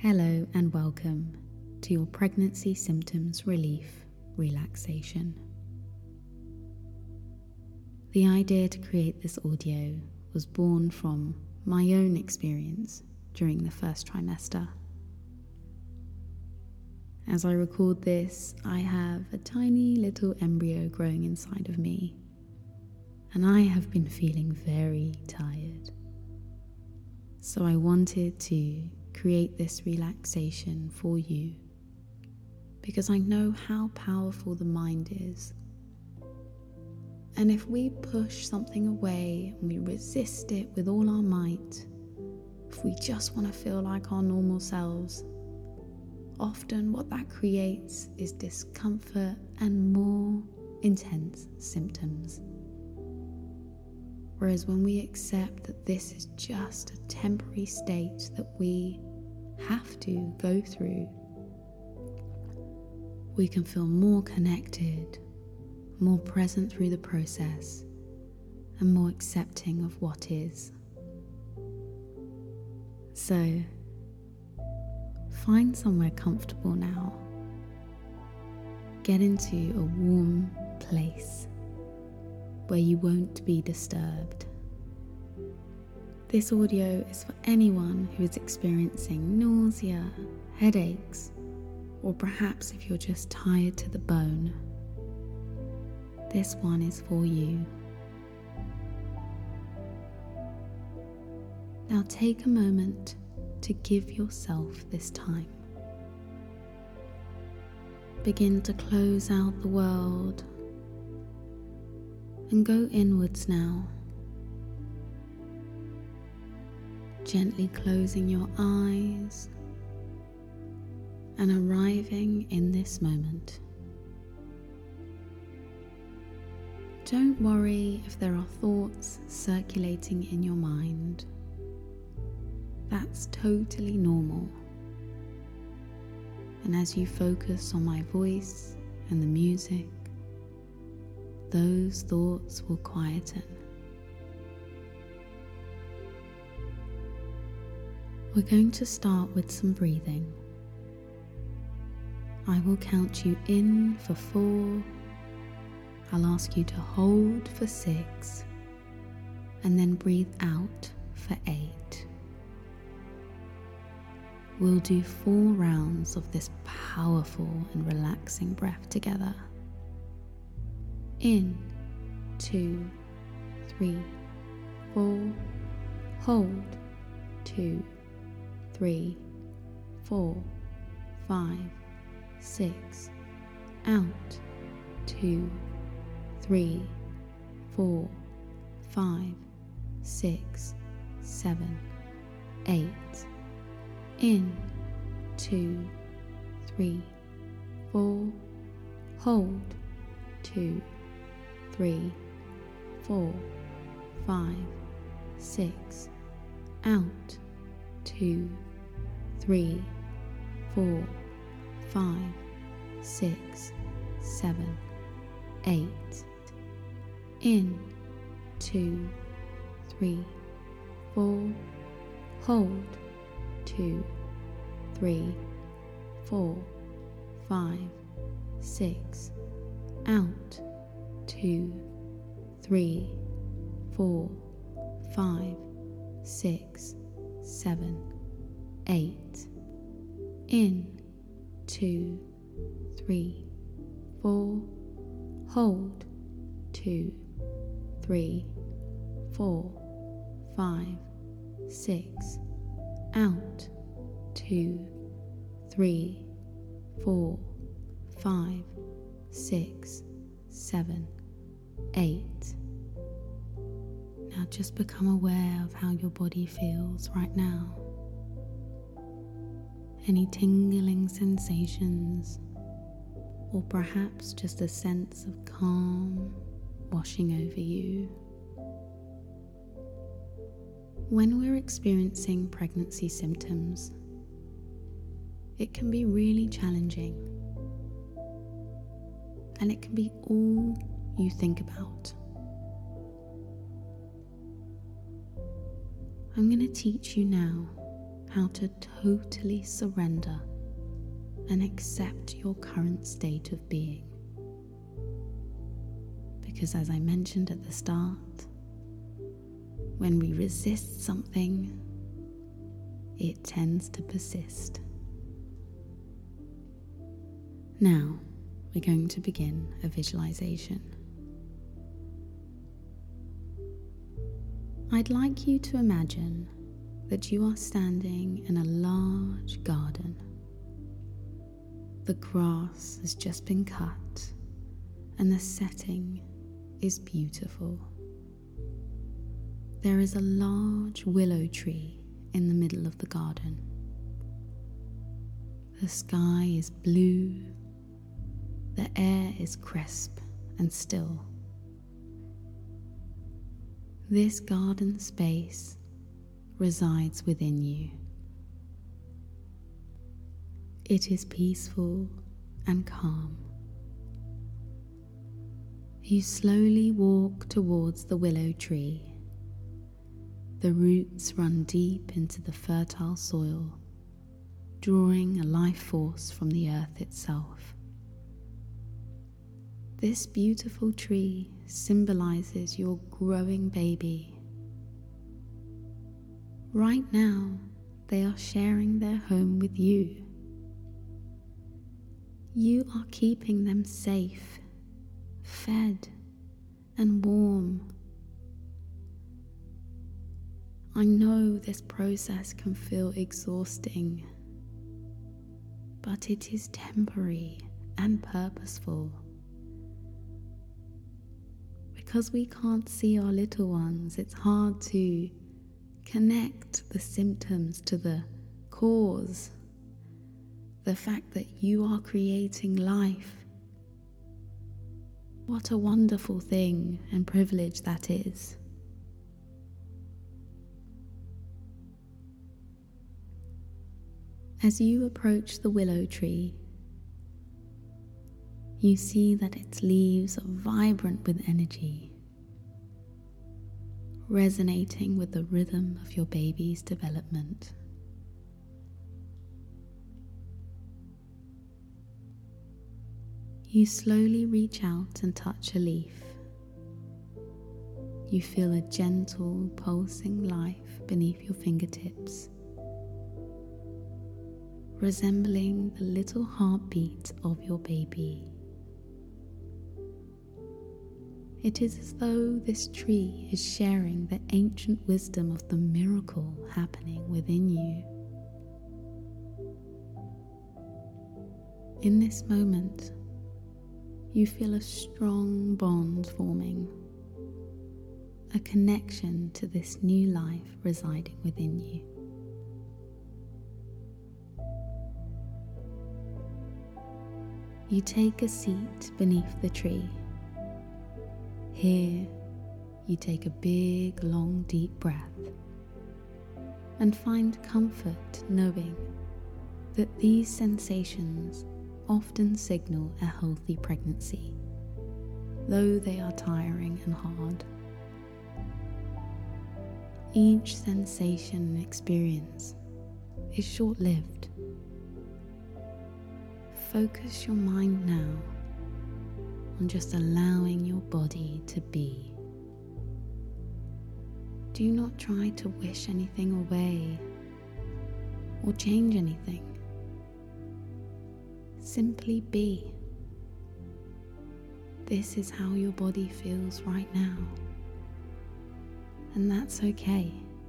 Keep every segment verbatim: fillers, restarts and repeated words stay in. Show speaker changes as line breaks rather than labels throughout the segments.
Hello and welcome to your pregnancy symptoms relief relaxation. The idea to create this audio was born from my own experience during the first trimester. As I record this, I have a tiny little embryo growing inside of me, and I have been feeling very tired. So I wanted to create this relaxation for you because I know how powerful the mind is. And if we push something away and we resist it with all our might, if we just want to feel like our normal selves, often what that creates is discomfort and more intense symptoms. Whereas when we accept that this is just a temporary state that we have to go through, we can feel more connected, more present through the process, and more accepting of what is. So, find somewhere comfortable now. Get into a warm place where you won't be disturbed. This audio is for anyone who is experiencing nausea, headaches, or perhaps if you're just tired to the bone. This one is for you. Now take a moment to give yourself this time. Begin to close out the world and go inwards now, gently closing your eyes and arriving in this moment. Don't worry if there are thoughts circulating in your mind. That's totally normal. And as you focus on my voice and the music, those thoughts will quieten. We're going to start with some breathing. I will count you in for four. I'll ask you to hold for six, and then breathe out for eight. We'll do four rounds of this powerful and relaxing breath together. In, two, three, four, hold, two, three, four, five, six, out, two, three, four, five, six, seven, eight, in, two, three, four, hold, two, three, four, five, six, out, two, three, four, five, six, seven, eight, in, two, three, four, hold, two, three, four, five, six, out, two, three, four, five, six, seven, eight, in, two, three, four, hold, two, three, four, five, six, out, two, three, four, five, six, seven, eight. Now just become aware of how your body feels right now. Any tingling sensations, or perhaps just a sense of calm washing over you. When we're experiencing pregnancy symptoms, it can be really challenging, and it can be all you think about. I'm going to teach you now how to totally surrender and accept your current state of being. Because as I mentioned at the start, when we resist something, it tends to persist. Now, we're going to begin a visualization. I'd like you to imagine that you are standing in a large garden. The grass has just been cut and the setting is beautiful. There is a large willow tree in the middle of the garden. The sky is blue, the air is crisp and still. This garden space resides within you. It is peaceful and calm. You slowly walk towards the willow tree. The roots run deep into the fertile soil, drawing a life force from the earth itself. This beautiful tree symbolizes your growing baby. Right now, they are sharing their home with you. You are keeping them safe, fed, and warm. I know this process can feel exhausting, but it is temporary and purposeful. Because we can't see our little ones, it's hard to connect the symptoms to the cause. The fact that you are creating life. What a wonderful thing and privilege that is. As you approach the willow tree, you see that its leaves are vibrant with energy, resonating with the rhythm of your baby's development. You slowly reach out and touch a leaf. You feel a gentle, pulsing life beneath your fingertips, resembling the little heartbeat of your baby. It is as though this tree is sharing the ancient wisdom of the miracle happening within you. In this moment, you feel a strong bond forming, a connection to this new life residing within you. You take a seat beneath the tree. Here, you take a big, long, deep breath and find comfort knowing that these sensations often signal a healthy pregnancy, though they are tiring and hard. Each sensation and experience is short-lived. Focus your mind now on just allowing your body to be. Do not try to wish anything away or change anything. Simply be. This is how your body feels right now, and that's okay.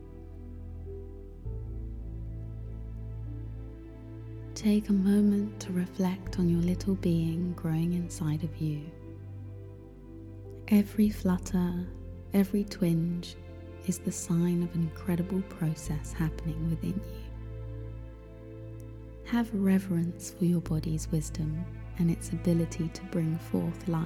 Take a moment to reflect on your little being growing inside of you. Every flutter, every twinge is the sign of an incredible process happening within you. Have reverence for your body's wisdom and its ability to bring forth life.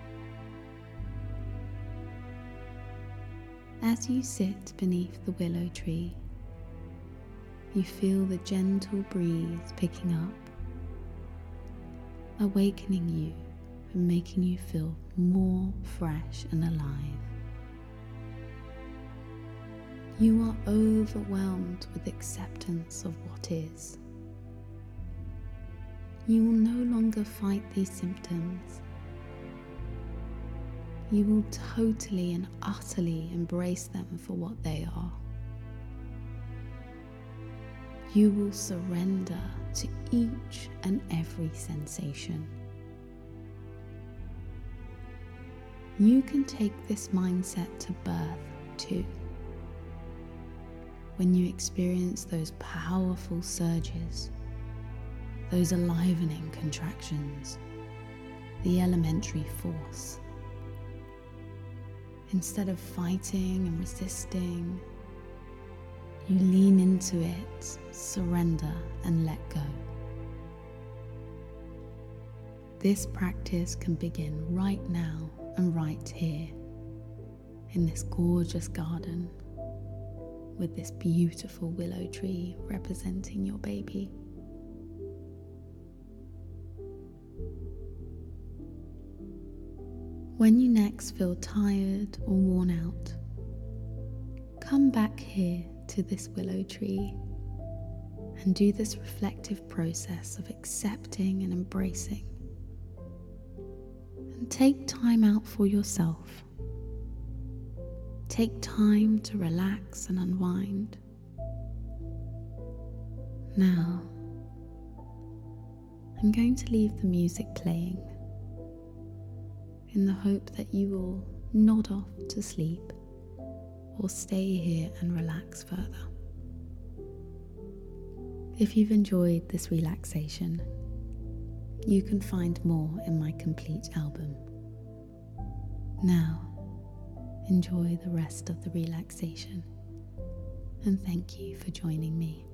As you sit beneath the willow tree, you feel the gentle breeze picking up, awakening you and making you feel more fresh and alive. You are overwhelmed with acceptance of what is. You will no longer fight these symptoms. You will totally and utterly embrace them for what they are. You will surrender to each and every sensation. You can take this mindset to birth too. When you experience those powerful surges, those enlivening contractions, the elementary force. Instead of fighting and resisting, you lean into it, surrender and let go. This practice can begin right now and right here, in this gorgeous garden, with this beautiful willow tree representing your baby. When you next feel tired or worn out, come back here to this willow tree and do this reflective process of accepting and embracing. And take time out for yourself. Take time to relax and unwind. Now, I'm going to leave the music playing in the hope that you will nod off to sleep or stay here and relax further. If you've enjoyed this relaxation, you can find more in my complete album. Now, enjoy the rest of the relaxation, and thank you for joining me.